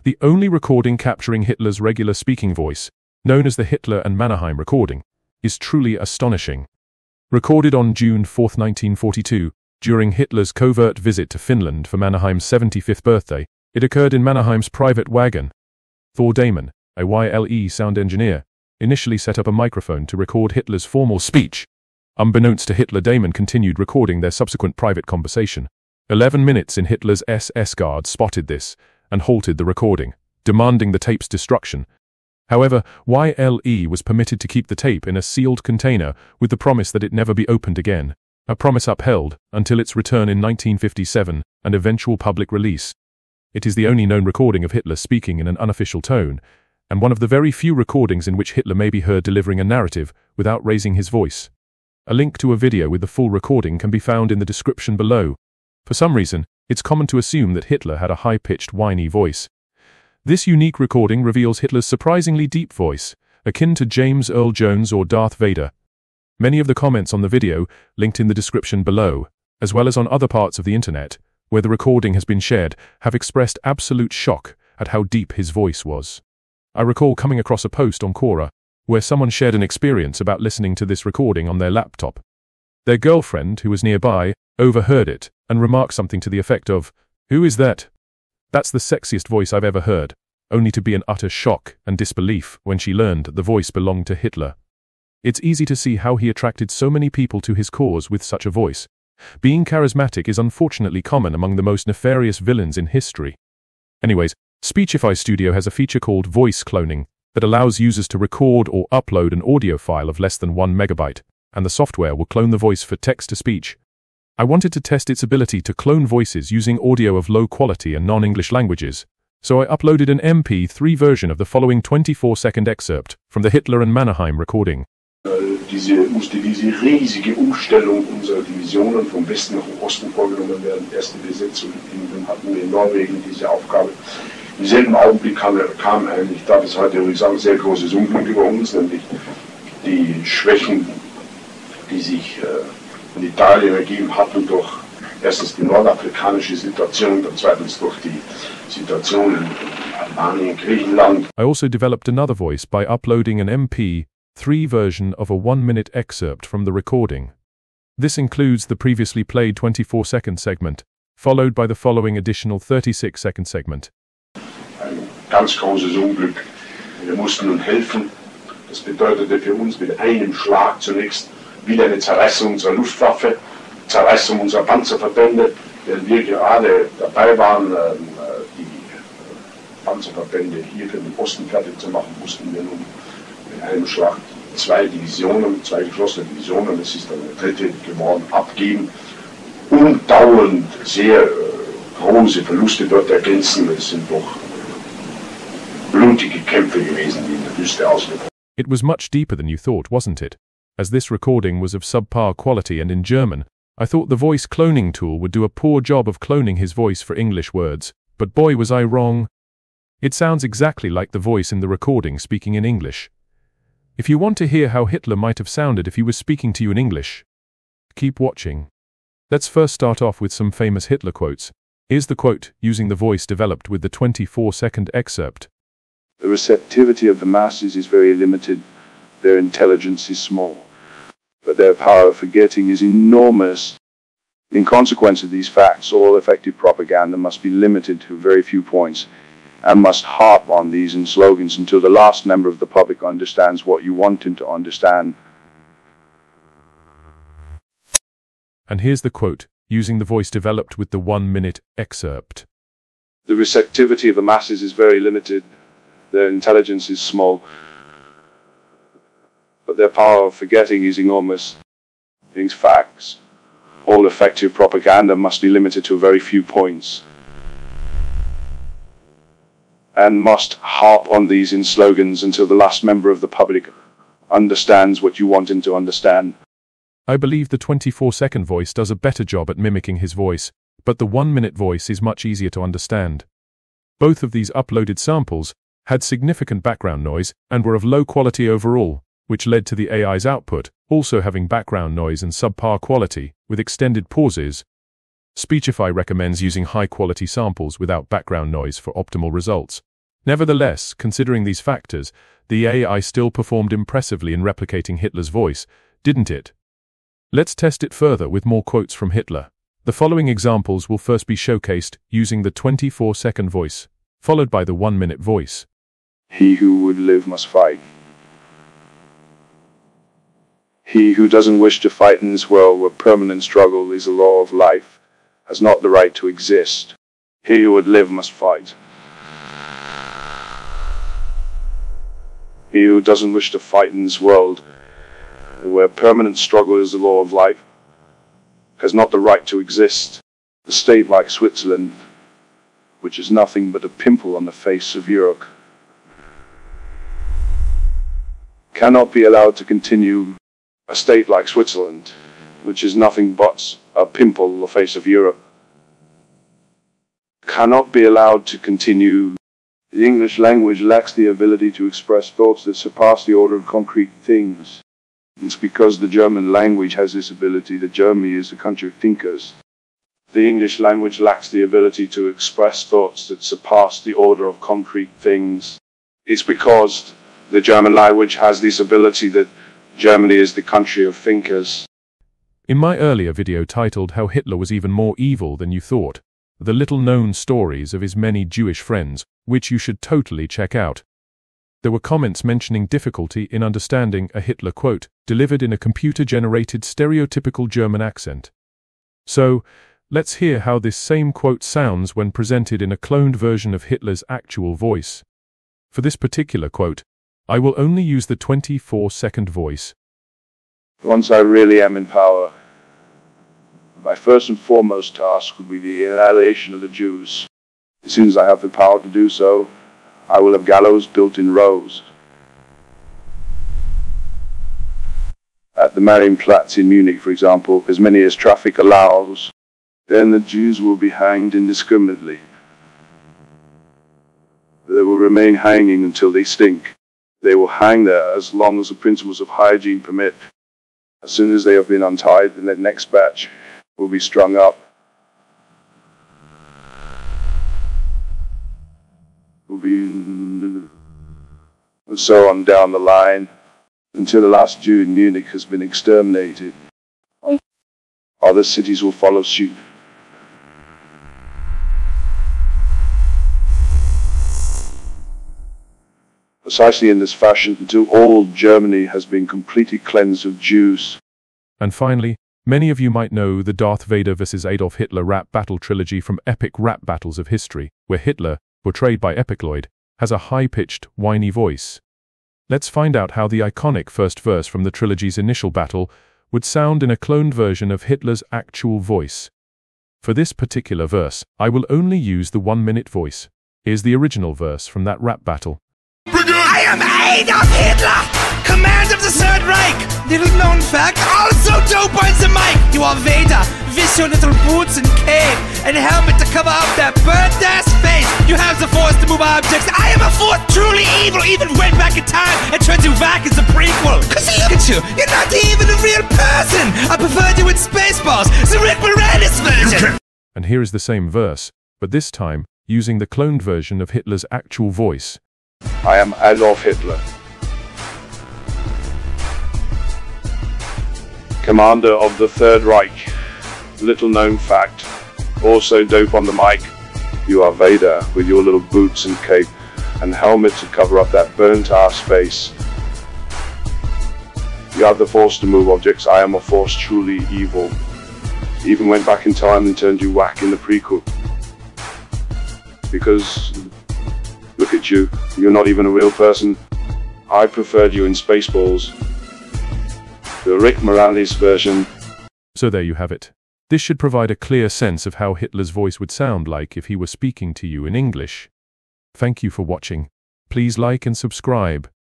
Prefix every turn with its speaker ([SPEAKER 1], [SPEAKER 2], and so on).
[SPEAKER 1] the only recording capturing Hitler's regular speaking voice, known as the Hitler and Mannerheim recording, is truly astonishing. Recorded on June 4, 1942, during Hitler's covert visit to Finland for Mannerheim's 75th birthday, it occurred in Mannerheim's private wagon. Thor Dahmen, a YLE sound engineer, initially set up a microphone to record Hitler's formal speech. Unbeknownst to Hitler, Dahmen continued recording their subsequent private conversation. 11 minutes in, Hitler's SS guards spotted this and halted the recording, demanding the tape's destruction. However, YLE was permitted to keep the tape in a sealed container with the promise that it never be opened again, a promise upheld until its return in 1957 and eventual public release. It is the only known recording of Hitler speaking in an unofficial tone, and one of the very few recordings in which Hitler may be heard delivering a narrative without raising his voice. A link to a video with the full recording can be found in the description below. For some reason, it's common to assume that Hitler had a high-pitched, whiny voice. This unique recording reveals Hitler's surprisingly deep voice, akin to James Earl Jones or Darth Vader. Many of the comments on the video, linked in the description below, as well as on other parts of the internet, where the recording has been shared, have expressed absolute shock at how deep his voice was. I recall coming across a post on Quora, where someone shared an experience about listening to this recording on their laptop. Their girlfriend, who was nearby, overheard it and remarked something to the effect of, "Who is that? That's the sexiest voice I've ever heard," only to be in utter shock and disbelief when she learned the voice belonged to Hitler. It's easy to see how he attracted so many people to his cause with such a voice. Being charismatic is unfortunately common among the most nefarious villains in history. Anyways, Speechify Studio has a feature called voice cloning that allows users to record or upload an audio file of less than 1 megabyte, and the software will clone the voice for text-to-speech. I wanted to test its ability to clone voices using audio of low quality and non-English languages, so I uploaded an MP3 version of the following 24-second excerpt from the Hitler and Mannerheim recording.
[SPEAKER 2] Musste diese riesige Umstellung unserer Divisionen vom Westen nach dem Osten vorgenommen werden. Erste Besetzung, dann hatten wir in Norwegen diese Aufgabe. Im selben Augenblick kam ein, ich darf es heute ruhig sagen, sehr großes Unglück über uns, nämlich die Schwächen, die sich in Italien ergeben hatten durch erstens die nordafrikanische Situation, dann zweitens durch die Situation in Albanien, Griechenland.
[SPEAKER 1] I also developed another voice by uploading an MP3 version of a 1-minute excerpt from the recording. This includes the previously played 24-second segment, followed by the following additional 36-second segment.
[SPEAKER 2] Ein ganz großes Unglück. Wir mussten nun helfen. Das bedeutete für uns mit einem Schlag zunächst wieder eine Zerreißung unserer Luftwaffe, Zerreißung unserer Panzerverbände, während wir gerade dabei waren, die Panzerverbände hier für den Osten fertig zu machen, mussten wir nun in einem Schlag 2 Divisionen, 2 geschlossene Divisionen, es ist dann eine dritte geworden, abgeben und dauernd sehr große Verluste dort ergänzen. Es sind doch blutige Kämpfe gewesen, die in der Wüste ausgebrochen.
[SPEAKER 1] It was much deeper than you thought, wasn't it? As this recording was of subpar quality and in German, I thought the voice cloning tool would do a poor job of cloning his voice for English words, but boy was I wrong. It sounds exactly like the voice in the recording speaking in English. If you want to hear how Hitler might have sounded if he was speaking to you in English, keep watching. Let's first start off with some famous Hitler quotes. Here's the quote, using the voice developed with the 24-second excerpt.
[SPEAKER 3] The receptivity of the masses is very limited, their intelligence is small, but their power of forgetting is enormous. In consequence of these facts, all effective propaganda must be limited to very few points, and must harp on these in slogans until the last member of the public understands what you want him to understand.
[SPEAKER 1] And here's the quote, using the voice developed with the 1-minute excerpt.
[SPEAKER 3] The receptivity of the masses is very limited, their intelligence is small, but their power of forgetting is enormous. These facts, all effective propaganda must be limited to very few points, and must harp on these in slogans until the last member of the public understands what you want him to understand.
[SPEAKER 1] I believe the 24-second voice does a better job at mimicking his voice, but the 1-minute voice is much easier to understand. Both of these uploaded samples had significant background noise and were of low quality overall, which led to the AI's output also having background noise and subpar quality, with extended pauses. Speechify recommends using high-quality samples without background noise for optimal results. Nevertheless, considering these factors, the AI still performed impressively in replicating Hitler's voice, didn't it? Let's test it further with more quotes from Hitler. The following examples will first be showcased using the 24-second voice, followed by the 1-minute voice.
[SPEAKER 3] He who would live must fight. He who doesn't wish to fight in this world where permanent struggle is a law of life has not the right to exist. He who would live must fight. He who doesn't wish to fight in this world where permanent struggle is the law of life has not the right to exist. A state like Switzerland, which is nothing but a pimple on the face of Europe, cannot be allowed to continue. A state like Switzerland, which is nothing but a pimple on the face of Europe, cannot be allowed to continue. The English language lacks the ability to express thoughts that surpass the order of concrete things. It's because the German language has this ability that Germany is a country of thinkers. The English language lacks the ability to express thoughts that surpass the order of concrete things. It's because the German language has this ability that Germany is the country of thinkers.
[SPEAKER 1] In my earlier video titled How Hitler Was Even More Evil Than You Thought, the little-known stories of his many Jewish friends, which you should totally check out, there were comments mentioning difficulty in understanding a Hitler quote delivered in a computer-generated stereotypical German accent. So, let's hear how this same quote sounds when presented in a cloned version of Hitler's actual voice. For this particular quote, I will only use the 24-second voice.
[SPEAKER 3] Once I really am in power, my first and foremost task will be the annihilation of the Jews. As soon as I have the power to do so, I will have gallows built in rows. At the Marienplatz in Munich, for example, as many as traffic allows, then the Jews will be hanged indiscriminately. They will remain hanging until they stink. They will hang there as long as the principles of hygiene permit. As soon as they have been untied, the next batch will be strung up. Will be and so on down the line, until the last Jew in Munich has been exterminated. Other cities will follow suit. Precisely in this fashion until all Germany has been completely cleansed of Jews.
[SPEAKER 1] And finally, many of you might know the Darth Vader vs. Adolf Hitler rap battle trilogy from Epic Rap Battles of History, where Hitler, portrayed by Epicloid, has a high-pitched, whiny voice. Let's find out how the iconic first verse from the trilogy's initial battle would sound in a cloned version of Hitler's actual voice. For this particular verse, I will only use the 1-minute voice. Here's the original verse from that rap battle.
[SPEAKER 4] I am Adolf Hitler, command of the Third Reich. Little known fact, also dope on the mic. You are Vader, with your little boots and cape, and helmet to cover up that burnt ass face. You have the force to move objects. I am a force truly evil, even went back in time and turned you back as a prequel. Cause look at you, you're not even a real person. I preferred you in Spaceballs, the Rick Moranis version.
[SPEAKER 1] And here is the same verse, but this time using the cloned version of Hitler's actual voice.
[SPEAKER 3] I am Adolf Hitler, commander of the Third Reich. Little known fact, also dope on the mic. You are Vader with your little boots and cape and helmet to cover up that burnt ass face. You have the force to move objects. I am a force truly evil. Even went back in time and turned you whack in the prequel. Because look at you, you're not even a real person. I preferred you in Spaceballs, the Rick Moranis version.
[SPEAKER 1] So there you have it. This should provide a clear sense of how Hitler's voice would sound like if he were speaking to you in English. Thank you for watching. Please like and subscribe.